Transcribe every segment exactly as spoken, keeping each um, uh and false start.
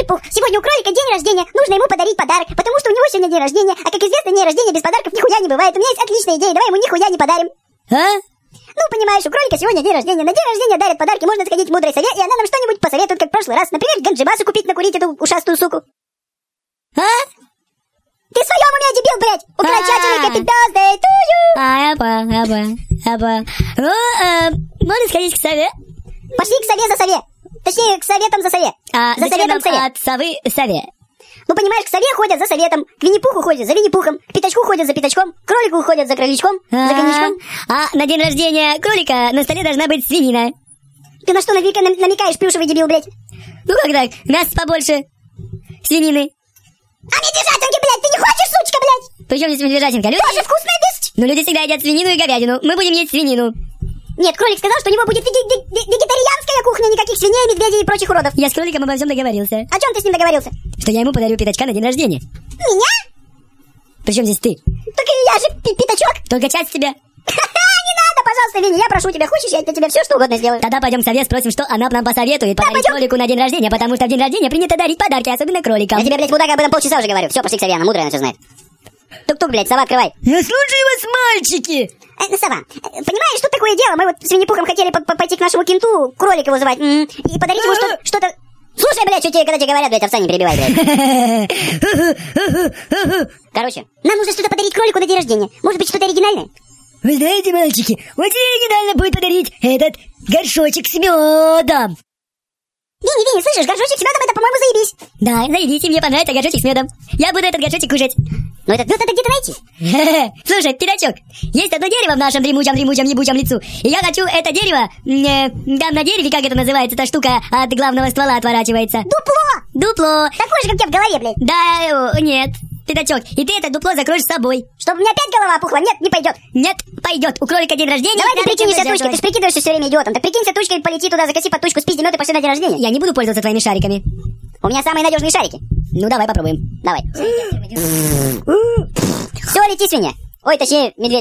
Винни-Пух, сегодня у кролика день рождения, нужно ему подарить подарок, потому что у него сегодня день рождения, а как известно, день рождения без подарков нихуя не бывает. У меня есть отличная идея, давай ему нихуя не подарим. А? Ну, понимаешь, у кролика сегодня день рождения, на день рождения дарят подарки, можно сходить в мудрой сове, и она нам что-нибудь посоветует, как в прошлый раз. Например, ганджибасу купить, накурить эту ушастую суку. А? Ты в своем уме, дебил, блядь! Укорочательный happy birthday to you! А, я понял, я понял, я понял. Ну, э, можно сходить к сове? Пошли к сове за сове. Точнее, к советам за сове. А, за советом к сове. От совы сове. Ну, понимаешь, к сове ходят за советом, к Винни-Пуху ходят за Винни-Пухом, к Пятачку ходят за Пятачком, к кролику ходят за кроличком, за коньячком. А на день рождения кролика на столе должна быть свинина. Ты на что навика- нам- намекаешь, плюшевый дебил, блядь? Ну как так? Мясо побольше. Свинины. А медвежатинки, блядь, ты не хочешь, сучка, блядь? Причем здесь медвежатинка? Люди... Тоже вкусная вещь. Ну люди всегда едят свинину и говядину. Мы будем есть свинину. Нет, кролик сказал, что у него будет веги- веги- вегетарианская кухня, никаких свиней, медведей и прочих уродов. Я с кроликом обо всем договорился. О чем ты с ним договорился? Что я ему подарю пятачка на день рождения. Меня? Причем здесь ты? Так я же пи- Пятачок. Только часть тебя. Не надо, пожалуйста, Винни, я прошу тебя, хочешь, я для тебя все что угодно сделаю. Тогда пойдем в совет, спросим, что она нам посоветует подарить пойдем. кролику на день рождения, потому что в день рождения принято дарить подарки, особенно кроликам. Я тебе, блядь, мудак, об этом полчаса уже говорю. Все, пошли к сове, она мудрая, она все знает. Тук-тук, блядь, сова, открывай. Я слушаю вас, мальчики! Э, сова, э, понимаешь, тут такое дело, мы вот с Винни-Пухом хотели по- по- пойти к нашему кенту, кролика вызывать, м, и подарить ему что- что-то... Слушай, блядь, что тебе, когда тебе говорят, блядь, овца не перебивай, блядь. Короче, нам нужно что-то подарить кролику на день рождения. Может быть, что-то оригинальное? Вы знаете, мальчики, очень оригинально будет подарить этот горшочек с медом. Винни, Винни, слышишь, горшочек с медом, это, по-моему, заебись. Да, заебите, мне понравится горшочек с медом. Я буду этот горшочек кушать. Но этот мед надо где-то найти. Слушай, пятачок, есть одно дерево в нашем дремучем, дремучем, ебучем лицу. И я хочу это дерево, э, там на дереве, как это называется, эта штука от главного ствола отворачивается. Дупло! Дупло. Такое же, как у тебя в голове, блядь. Да, э, нет, пятачок, и ты это дупло закроешь с собой. Чтобы у меня опять голова опухла. Нет, не пойдет. Нет, пойдет. У кролика день рождения. Давай ты надо прикинься чем-то тучкой, ты жертвовать. же прикидываешься все время идиотом. Так прикинься тучкой, полети туда, закоси под тучку, спизди мед и пошли на день рождения. Я не буду пользоваться твоими шариками. У меня самые надежные шарики. Ну, давай попробуем. Давай. Все, лети, свинья. Ой, точнее, медведь.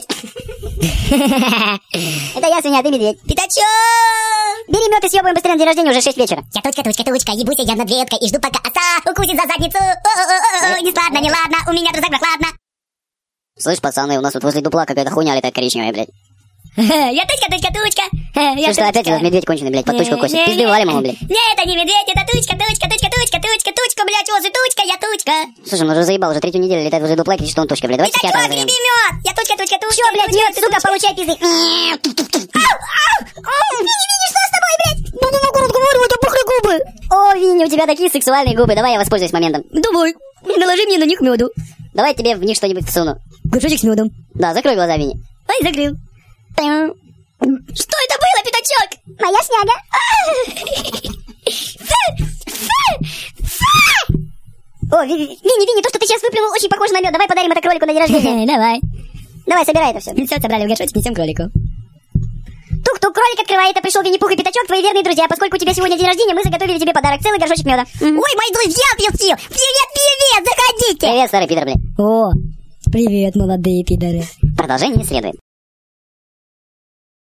Это я, свинья, ты медведь. Пятачок! Бери мед и съебываем быстрее на день рождения, уже шесть вечера. Я точка, точка, точка, ебусь я над веткой и жду, пока оса укусит за задницу. О-о-о-о, не сладно, не ладно, у меня друзья прохладно. Слышь, пацаны, у нас вот возле дупла какая-то хуйня летает коричневая, блядь. Я точка, точка, точка. Ты что, опять этот медведь конченый, блядь, под тучку косит? Пизды валим ему, блядь. Не, это не медведь, это тучка, тучка, тучка, тучка, тучка, тучка, блядь, возле тучка, я тучка. Слушай, он уже заебал, уже третью неделю летает возле дупла и кричит, что он тучка, блядь. Давай психиатра Пятачок, назовем. греби мед. Я тучка, тучка, тучка. Чё, блядь, мед, сука, получай пизды. Винни, что с тобой, блядь? Ну, не могу разговаривать, опухли губы. О, Винни, у тебя такие сексуальные губы, давай я воспользуюсь моментом. Давай, наложи мне на них меду. Давай тебе в них что-нибудь всуну. Горшочек с медом. Да, закрой глаза, Винни. Ай, закрыл. Что это было, пятачок? Моя сняга. О, Ви- Винни, Винни, то, что ты сейчас выплюнул, очень похоже на мед. Давай подарим это кролику на день рождения. Давай. Давай, собирай это все. Все собрали в горшочек, несем кролику. Тук-тук, кролик открывает, это пришел Винни-Пух и Пятачок, твои верные друзья. Поскольку у тебя сегодня день рождения, мы заготовили тебе подарок, целый горшочек меда. Ой, мои друзья, пьют, привет, привет, заходите. Привет, старый пидор, блин. О, привет, молодые пидоры. Продолжение следует.